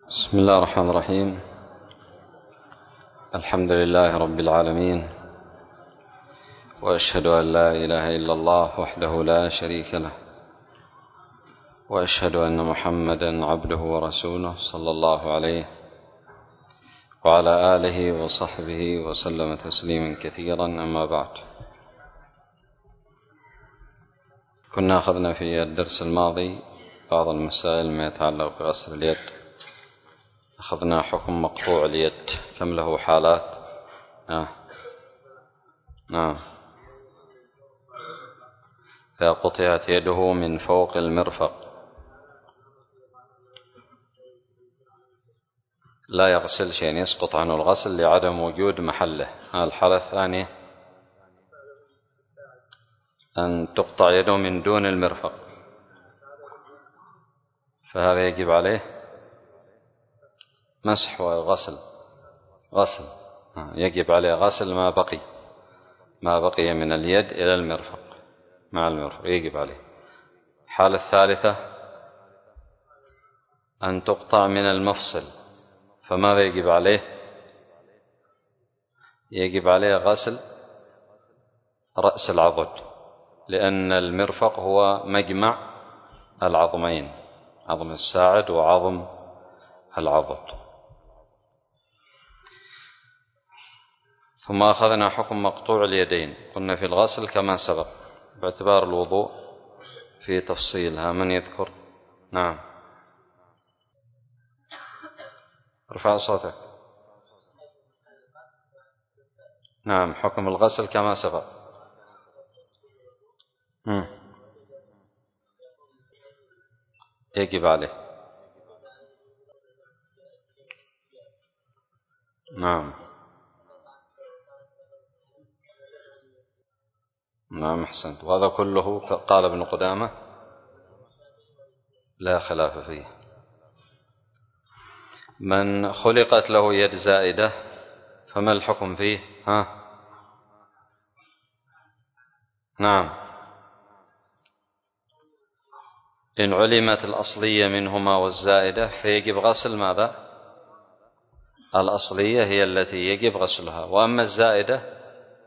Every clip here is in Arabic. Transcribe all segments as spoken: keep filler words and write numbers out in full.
بسم الله الرحمن الرحيم. الحمد لله رب العالمين، وأشهد أن لا إله إلا الله وحده لا شريك له، وأشهد أن محمدا عبده ورسوله صلى الله عليه وعلى آله وصحبه وسلم تسليما كثيرا. أما بعد، كنا أخذنا في الدرس الماضي بعض المسائل ما يتعلق بغسل اليد. أخذنا حكم مقطوع اليد، كم له حالات؟ آه. نعم، إذا قطعت يده من فوق المرفق لا يغسل شيء، يسقط عنه الغسل لعدم وجود محله. الحالة الثانية أن تقطع يده من دون المرفق، فهذا يجب عليه مسح وغسل غسل يجب عليه غسل ما بقي ما بقي من اليد إلى المرفق، مع المرفق يجب عليه. الحالة الثالثة أن تقطع من المفصل، فماذا يجب عليه؟ يجب عليه غسل رأس العضد، لأن المرفق هو مجمع العظمين، عظم الساعد وعظم العضد. ثم أخذنا حكم مقطوع اليدين، قلنا في الغسل كما سبق باعتبار الوضوء في تفصيلها. من يذكر؟ نعم، ارفع صوتك. نعم، حكم الغسل كما سبق. مم. يجب عليه. نعم نعم، أحسنت. وهذا كله قال ابن قدامة لا خلاف فيه. من خلقت له يد زائدة فما الحكم فيه؟ ها؟ نعم، إن علمت الأصلية منهما والزائدة فيجب غسل ماذا؟ الأصلية هي التي يجب غسلها، وأما الزائدة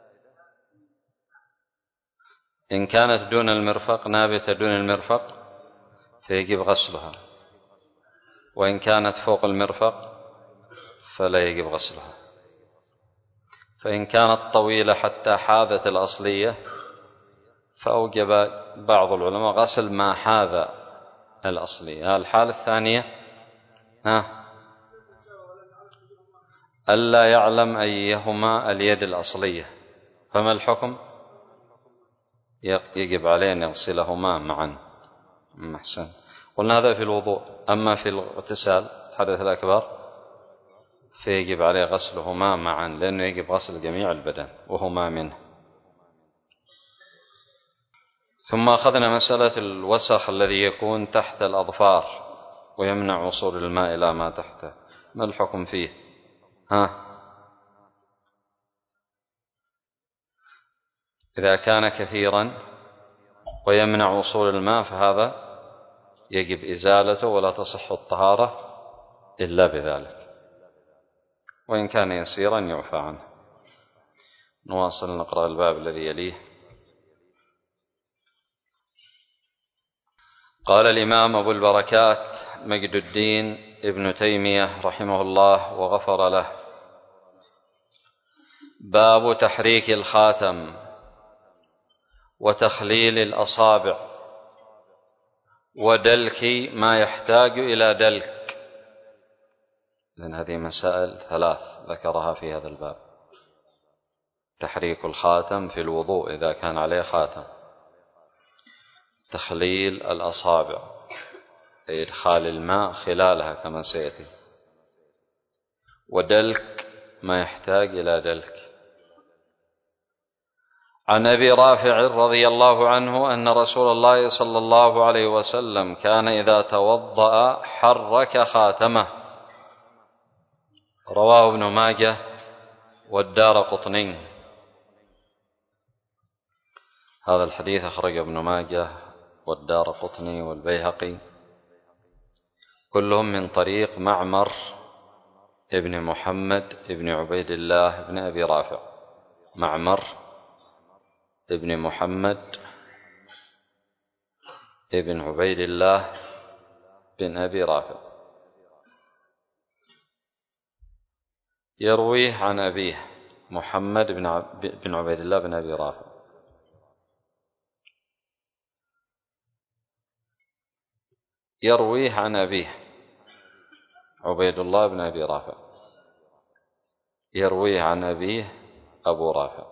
إن كانت دون المرفق، نابتة دون المرفق، فيجب غسلها، وإن كانت فوق المرفق فلا يجب غسلها. فإن كانت طويلة حتى حاذت الأصلية فأوجب بعض العلماء غسل ما حاذ الأصلية. الحالة الثانية ها ألا يعلم أيهما اليد الأصلية، فما الحكم؟ يجب عليه أن يغسلهما معا. أحسن. قلنا هذا في الوضوء. أما في الاغتسال الحدث الأكبر فيجب عليه غسلهما معا، لأنه يجب غسل جميع البدن وهما منه. ثم أخذنا مسألة الوسخ الذي يكون تحت الأظفار ويمنع وصول الماء إلى ما تحته، ما الحكم فيه؟ ها؟ إذا كان كثيرا ويمنع وصول الماء فهذا يجب إزالته، ولا تصح الطهارة إلا بذلك، وإن كان يسيرا يعفى عنه. نواصل نقرأ الباب الذي يليه. قال الإمام أبو البركات مجد الدين ابن تيمية رحمه الله وغفر له: باب تحريك الخاتم وتخليل الأصابع ودلك ما يحتاج إلى دلك. لأن هذه مسائل ثلاث ذكرها في هذا الباب: تحريك الخاتم في الوضوء إذا كان عليه خاتم، تخليل الأصابع أي إدخال الماء خلالها كما سيأتي، ودلك ما يحتاج إلى دلك. عن أبي رافع رضي الله عنه أن رسول الله صلى الله عليه وسلم كان إذا توضأ حرك خاتمه. رواه ابن ماجه والدارقطني. هذا الحديث أخرج ابن ماجه والدارقطني والبيهقي كلهم من طريق معمر ابن محمد ابن عبيد الله ابن أبي رافع. معمر ابن محمد ابن عبيد الله بن أبي رافع، يرويه عن أبيه محمد بن عبيد الله بن أبي رافع. يرويه عن أبيه عبيد الله بن أبي رافع، يرويه عن أبيه أبو رافع،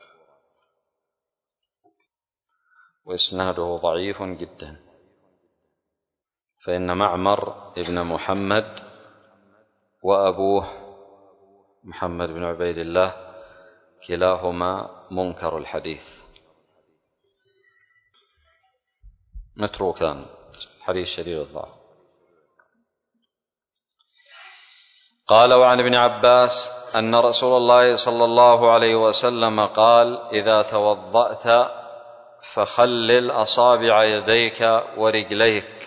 وإسناده ضعيف جدا، فإن معمر ابن محمد وأبوه محمد بن عبيد الله كلاهما منكر الحديث، متروكان، حديث شديد الضعف. قال: وعن ابن عباس أن رسول الله صلى الله عليه وسلم قال: إذا توضأت فخلل أصابع يديك ورجليك.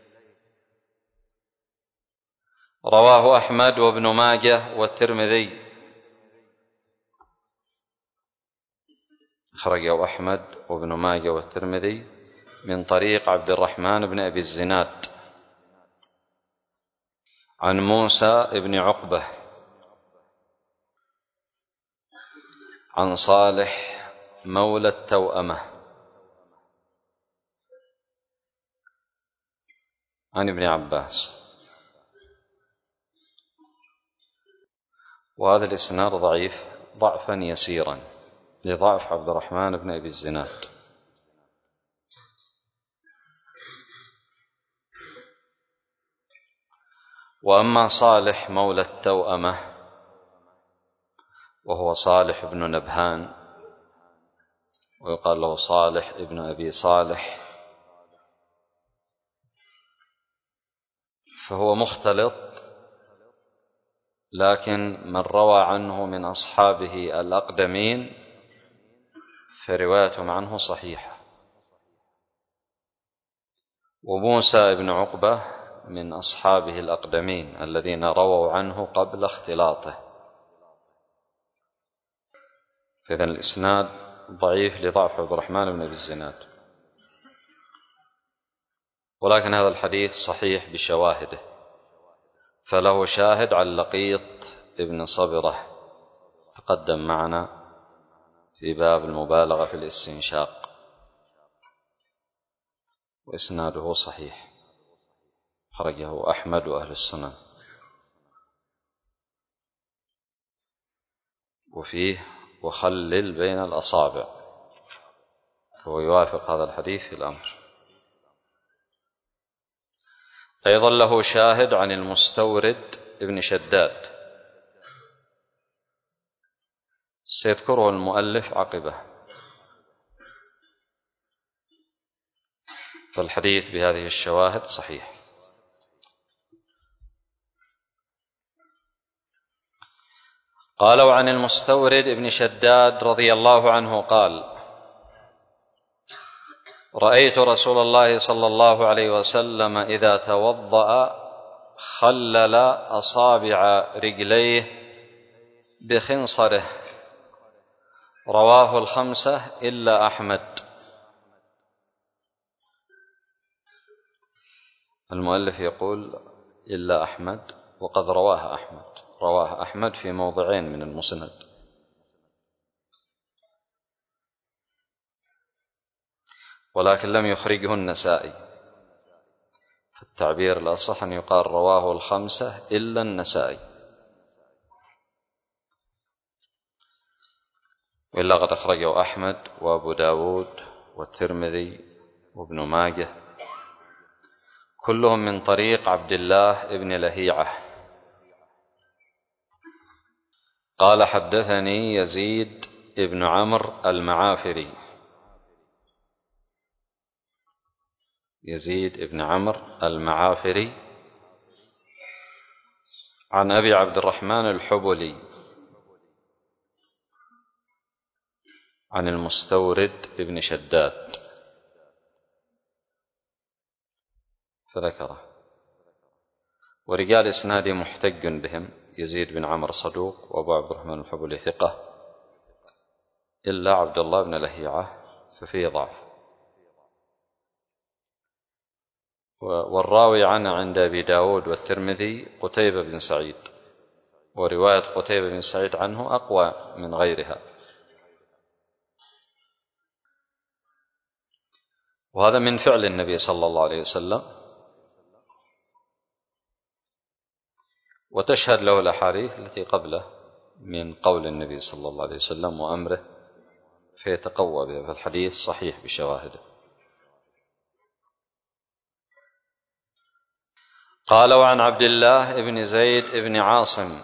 رواه أحمد وابن ماجه والترمذي. أخرجه أحمد وابن ماجه والترمذي من طريق عبد الرحمن بن أبي الزناد عن موسى بن عقبة عن صالح مولى التوأمة عن ابن عباس. وهذا الإسناد ضعيف ضعفا يسيرا لضعف عبد الرحمن بن أبي الزناد. وأما صالح مولى التوأمة وهو صالح بن نبهان، ويقال له صالح ابن أبي صالح، فهو مختلط، لكن من روى عنه من أصحابه الأقدمين فروايتهم عنه صحيحة. وموسى بن عقبة من أصحابه الأقدمين الذين رووا عنه قبل اختلاطه، فإذن الإسناد ضعيف لضعف عبد الرحمن بن أبي الزناد، ولكن هذا الحديث صحيح بشواهده، فله شاهد عن لقيط ابن صبرة تقدم معنا في باب المبالغة في الاستنشاق، وإسناده صحيح، خرجه أحمد وأهل السنن. وفيه: وخلل بين الأصابع، فهو يوافق هذا الحديث في الأمر. أيضا له شاهد عن المستورد ابن شداد سيذكره المؤلف عقبه، فالحديث بهذه الشواهد صحيح. قال: وعن المستورد ابن شداد رضي الله عنه قال: رأيت رسول الله صلى الله عليه وسلم إذا توضأ خلل أصابع رجليه بخنصره. رواه الخمسة إلا أحمد. المؤلف يقول إلا أحمد، وقد رواه أحمد، رواه أحمد في موضعين من المسند. ولكن لم يخرجه النسائي، فالتعبير الأصح أن يقال رواه الخمسة إلا النسائي، وإلا قد أخرجه أحمد وأبو داود والترمذي وابن ماجه، كلهم من طريق عبد الله بن لهيعة قال: حدثني يزيد بن عمرو المعافري، يزيد بن عمرو المعافري عن أبي عبد الرحمن الحبلي عن المستورد ابن شداد فذكره. ورجال إسنادي محتج بهم يزيد بن عمرو صدوق، وأبو عبد الرحمن الحبلي ثقة، إلا عبد الله بن لهيعة ففيه ضعف. والراوي عنه عند أبي داود والترمذي قتيبة بن سعيد، ورواية قتيبة بن سعيد عنه أقوى من غيرها. وهذا من فعل النبي صلى الله عليه وسلم، وتشهد له الأحاديث التي قبله من قول النبي صلى الله عليه وسلم وأمره، فيتقوى به، فالحديث صحيح بشواهده. قال: وعن عبد الله بن زيد بن عاصم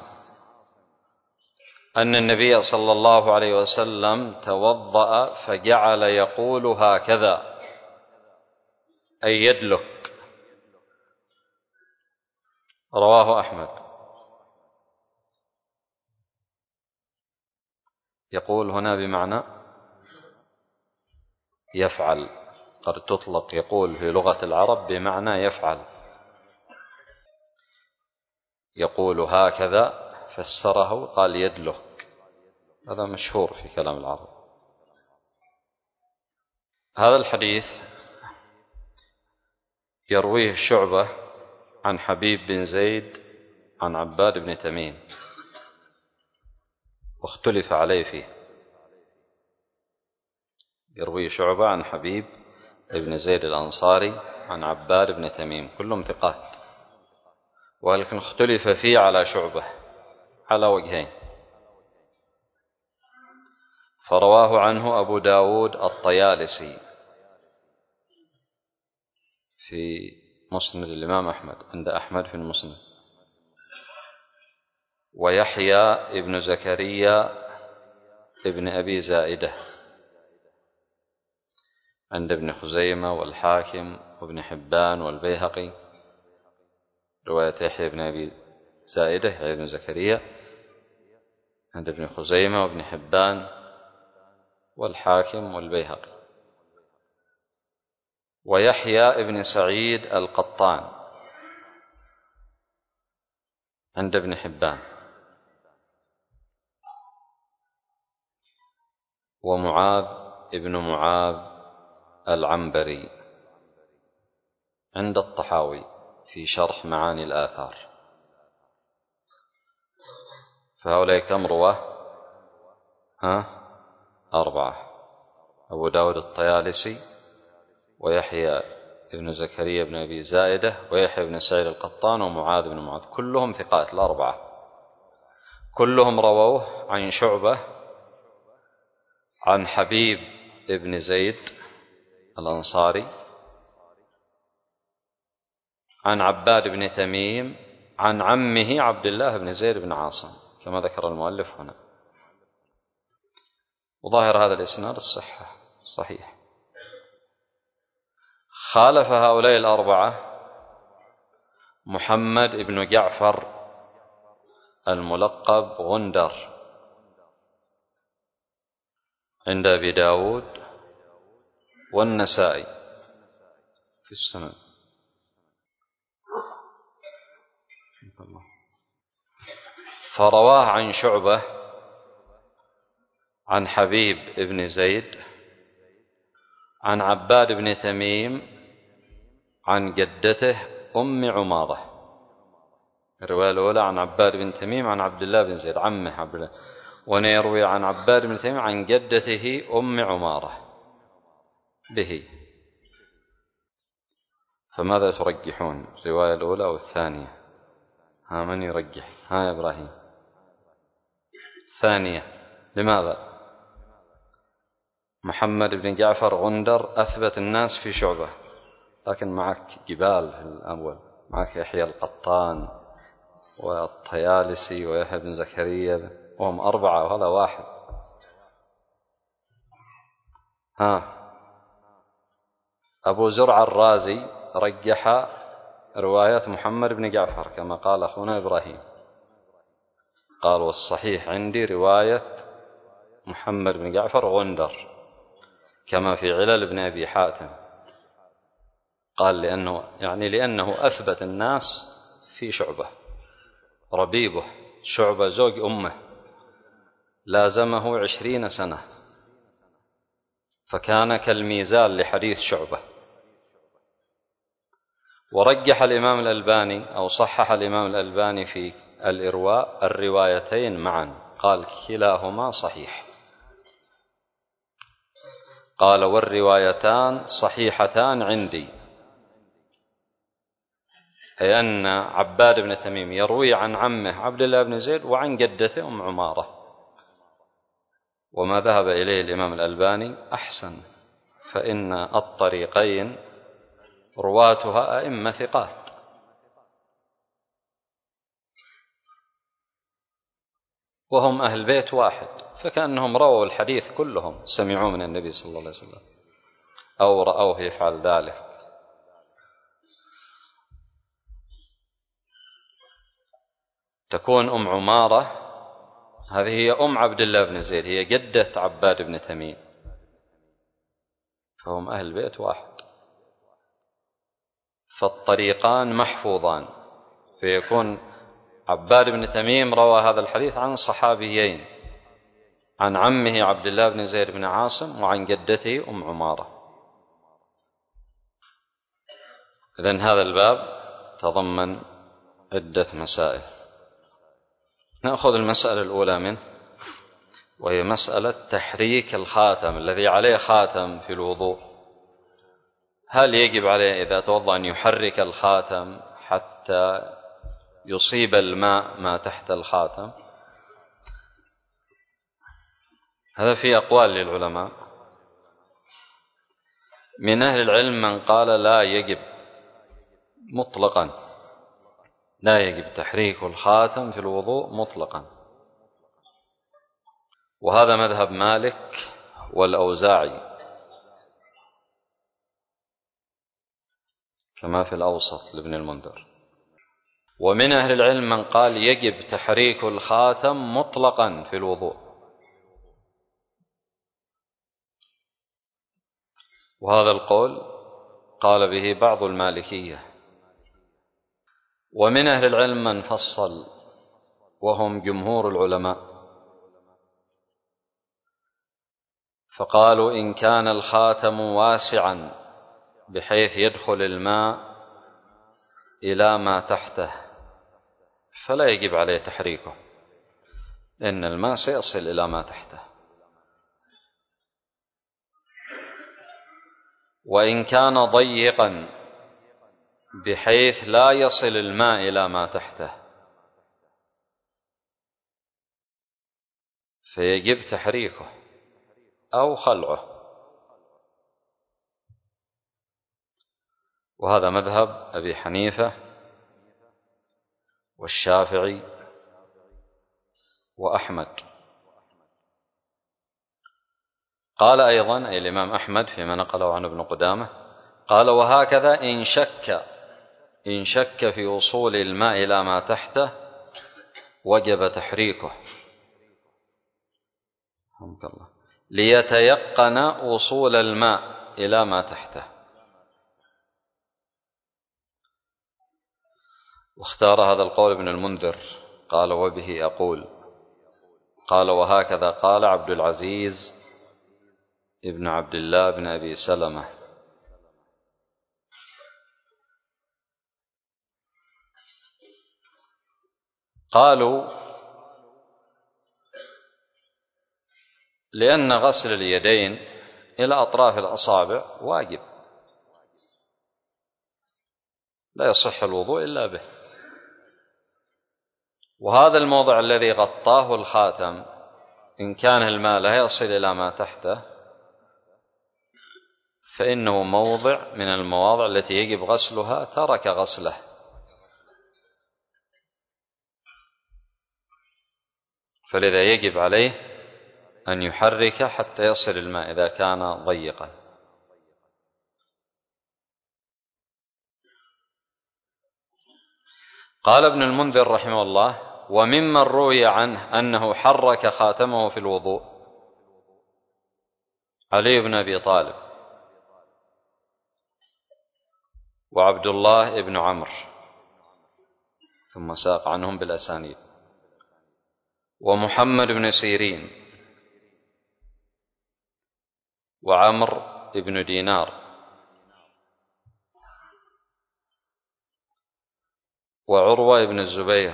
أن النبي صلى الله عليه وسلم توضأ فجعل يقول هكذا، أي يدلك. رواه أحمد. يقول هنا بمعنى يفعل، قد تطلق يقول في لغة العرب بمعنى يفعل. يقول هكذا فسره قال يدلك، هذا مشهور في كلام العرب. هذا الحديث يرويه شعبة عن حبيب بن زيد عن عباد بن تميم، واختلف عليه فيه. يروي شعبة عن حبيب بن زيد الأنصاري عن عباد بن تميم، كلهم ثقات، ولكن اختلف فيه على شعبة على وجهين. فرواه عنه أبو داود الطيالسي في مسند الإمام أحمد، عند أحمد في المسند، ويحيى ابن زكريا ابن أبي زائدة عند ابن خزيمة والحاكم وابن حبان والبيهقي. رواية يحيى بن أبي زائدة يحيى بن زكريا عند ابن خزيمة وابن حبان والحاكم والبيهقي. ويحيى ابن سعيد القطان عند ابن حبان. ومعاذ ابن معاذ العنبري عند الطحاوي في شرح معاني الآثار. فهؤلاء كم رواه؟ ها؟ أربعة: أبو داود الطيالسي، ويحيى ابن زكريا بن أبي زائدة، ويحيى بن سعيد القطان، ومعاذ بن معاذ، كلهم ثقات الأربعة، كلهم رووه عن شعبة عن حبيب ابن زيد الأنصاري عن عباد بن تميم عن عمه عبد الله بن زيد بن عاصم، كما ذكر المؤلف هنا. وظاهر هذا الإسناد الصحة صحيح. خالف هؤلاء الأربعة محمد بن جعفر الملقب غندر عند أبي داود والنسائي في السنن. فرواه عن شعبة عن حبيب بن زيد عن عباد بن تميم عن جدته أم عمارة. الرواية الأولى عن عباد بن تميم عن عبد الله بن زيد عمه عبد الله، ونيروي عن عباد بن تميم عن جدته أم عمارة به. فماذا ترجحون، الرواية الأولى أو الثانية؟ ها، من يرجح؟ ها يا إبراهيم. الثانية. لماذا؟ محمد بن جعفر غندر أثبت الناس في شعبة، لكن معك جبال في الأول، معك يحيى القطان والطيالسي ويحيى بن زكريا، وهم أربعة وهذا واحد. ها، أبو زرع الرازي رجح رواية محمد بن جعفر كما قال أخونا إبراهيم، قال والصحيح عندي رواية محمد بن جعفر غندر كما في علل ابن أبي حاتم، قال لأنه يعني لأنه أثبت الناس في شعبة ربيبه، شعبة زوج أمه، لازمه عشرين سنة، فكان كالميزان لحديث شعبة. ورجح الإمام الألباني أو صحح الإمام الألباني في الإرواء الروايتين معا، قال كلاهما صحيح، قال والروايتان صحيحتان عندي، أي أن عباد بن تميم يروي عن عمه عبد الله بن زيد وعن جدته أم عمارة. وما ذهب إليه الإمام الألباني أحسن، فإن الطريقين رواتها أئمة ثقات، وهم أهل بيت واحد، فكأنهم رووا الحديث كلهم سمعوا من النبي صلى الله عليه وسلم أو رأوه يفعل ذلك. تكون أم عمارة هذه هي أم عبد الله بن زيد، هي جدة عباد بن تميم، فهم أهل بيت واحد، فالطريقان محفوظان، فيكون عباد بن تميم روى هذا الحديث عن صحابيين، عن عمه عبد الله بن زيد بن عاصم وعن جدته أم عمارة. إذن هذا الباب تضمن عدة مسائل. نأخذ المسألة الأولى منه، وهي مسألة تحريك الخاتم الذي عليه خاتم في الوضوء. هل يجب عليه إذا توضأ أن يحرك الخاتم حتى يصيب الماء ما تحت الخاتم؟ هذا في أقوال للعلماء. من أهل العلم من قال لا يجب مطلقا، لا يجب تحريك الخاتم في الوضوء مطلقا، وهذا مذهب مالك والأوزاعي كما في الأوسط لابن المنذر. ومن أهل العلم من قال يجب تحريك الخاتم مطلقا في الوضوء، وهذا القول قال به بعض المالكية. ومن أهل العلم من فصل، وهم جمهور العلماء، فقالوا إن كان الخاتم واسعا بحيث يدخل الماء إلى ما تحته فلا يجب عليه تحريكه، إن الماء سيصل إلى ما تحته. وإن كان ضيقا بحيث لا يصل الماء إلى ما تحته فيجب تحريكه أو خلعه، وهذا مذهب أبي حنيفة والشافعي وأحمد. قال أيضا أي الإمام أحمد فيما نقله عن ابن قدامة، قال وهكذا إن شك إن شك في وصول الماء إلى ما تحته وجب تحريكه ليتيقن وصول الماء إلى ما تحته. واختار هذا القول ابن المنذر، قال وبه أقول. قال وهكذا قال عبد العزيز ابن عبد الله بن أبي سلمة. قالوا لأن غسل اليدين إلى أطراف الأصابع واجب، لا يصح الوضوء إلا به، وهذا الموضع الذي غطاه الخاتم إن كان الماء لا يصل إلى ما تحته فإنه موضع من المواضع التي يجب غسلها ترك غسله، فلذا يجب عليه أن يحرك حتى يصل الماء إذا كان ضيقا. قال ابن المنذر رحمه الله وممن روي عنه أنه حرك خاتمه في الوضوء علي بن أبي طالب وعبد الله بن عمرو ثم ساق عنهم بالأسانيد. ومحمد بن سيرين وعمر بن دينار وعروة بن الزبير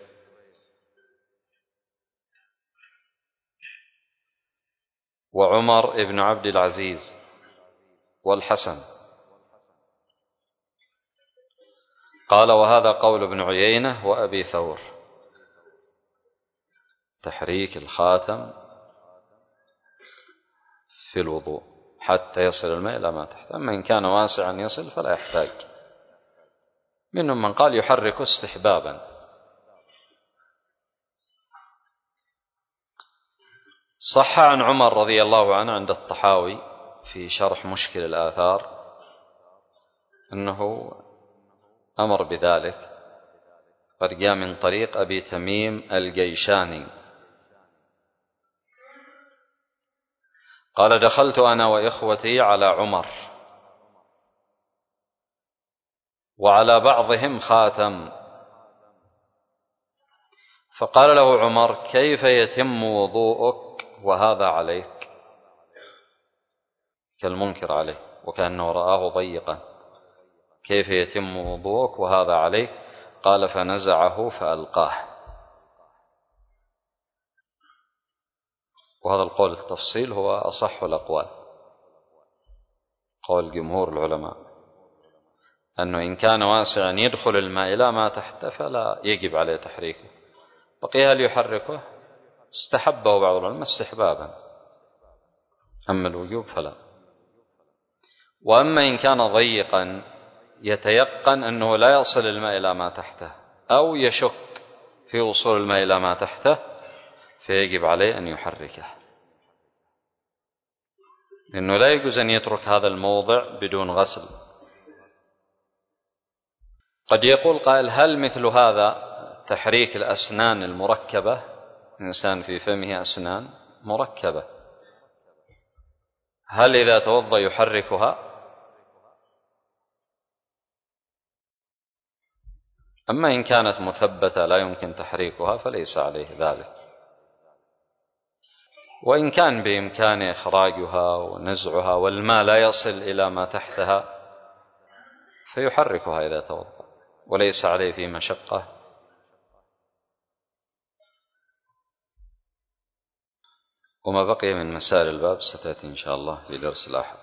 وعمر بن عبد العزيز والحسن. قال: وهذا قول ابن عيينة وأبي ثور، تحريك الخاتم في الوضوء حتى يصل الماء إلى ما تحت. أما إن كان واسعا يصل فلا يحتاج. منهم من قال يحرك استحبابا. صح عن عمر رضي الله عنه عند الطحاوي في شرح مشكل الآثار أنه أمر بذلك، قد جاء من طريق أبي تميم الجيشاني قال: دخلت أنا وإخوتي على عمر وعلى بعضهم خاتم، فقال له عمر: كيف يتم وضوءك وهذا عليك؟ كالمنكر عليه، وكأنه رآه ضيقا. كيف يتم وضوءك وهذا عليك؟ قال: فنزعه فألقاه. وهذا القول التفصيل هو أصح الأقوال، قول جمهور العلماء، أنه إن كان واسعا يدخل الماء إلى ما تحت فلا يجب عليه تحريكه. بقي هل يحركه؟ استحبه بعض العلماء استحبابا، أما الوجوب فلا. وأما إن كان ضيقا يتيقن أنه لا يصل الماء إلى ما تحته أو يشك في وصول الماء إلى ما تحته فيجب عليه أن يحركه، لأنه لا يجوز أن يترك هذا الموضع بدون غسل. قد يقول قائل: هل مثل هذا تحريك الأسنان المركبة؟ إنسان في فمه أسنان مركبة، هل إذا توضأ يحركها؟ أما إن كانت مثبتة لا يمكن تحريكها فليس عليه ذلك. وإن كان بإمكانه إخراجها ونزعها والماء لا يصل إلى ما تحتها فيحركها إذا توضأ، وليس عليه في مشقة. وما بقي من مسائل الباب ستأتي إن شاء الله في درس الأحد.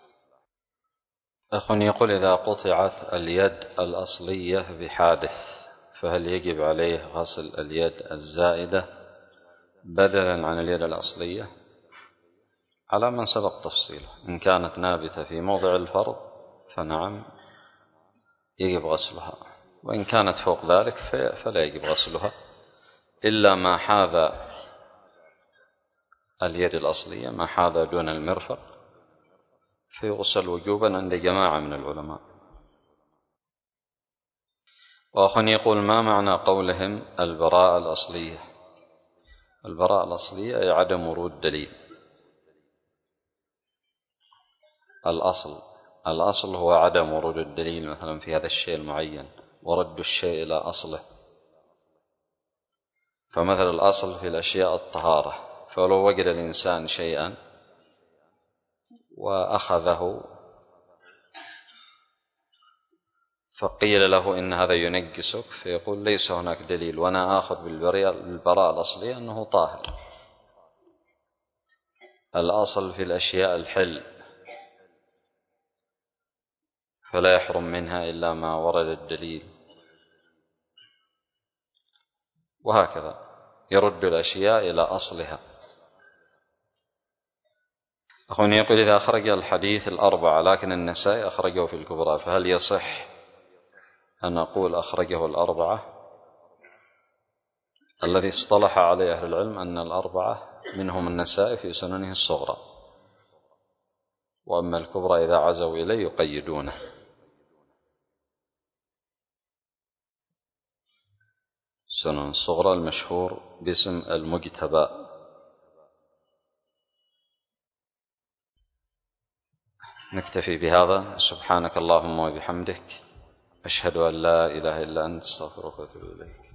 أخ يقول: إذا قطعت اليد الأصلية بحادث فهل يجب عليه غسل اليد الزائدة بدلا عن اليد الأصلية؟ على من سبق تفصيله. إن كانت نابتة في موضع الفرض فنعم يجب غسلها، وإن كانت فوق ذلك فلا يجب غسلها، إلا ما حاذ اليد الأصلية، ما حاذ دون المرفق فيغسل وجوبا عند جماعة من العلماء. وأخ يقول: ما معنى قولهم البراءة الأصلية؟ البراءة الأصلية أي عدم ورود دليل. الأصل الأصل هو عدم ورود الدليل مثلا في هذا الشيء المعين ورد الشيء إلى أصله. فمثل الأصل في الأشياء الطهارة، فلو وجد الإنسان شيئا وأخذه فقيل له إن هذا ينجسك فيقول: ليس هناك دليل، وأنا آخذ بالبراءة الأصلية أنه طاهر. الأصل في الأشياء الحل، فلا يحرم منها إلا ما ورد الدليل، وهكذا يرد الأشياء إلى أصلها. أخواني يقول: إذا أخرج الحديث الأربعة لكن النسائي أخرجه في الكبرى فهل يصح أن أقول أخرجه الأربعة؟ الذي اصطلح عليه أهل العلم أن الأربعة منهم النسائي في سننه الصغرى، وأما الكبرى إذا عزوا إليه يقيدونه. السنن الصغرى المشهور باسم المجتبى. نكتفي بهذا. سبحانك اللهم وبحمدك أشهد أن لا إله إلا أنت، أستغفرك وأتوب إليك.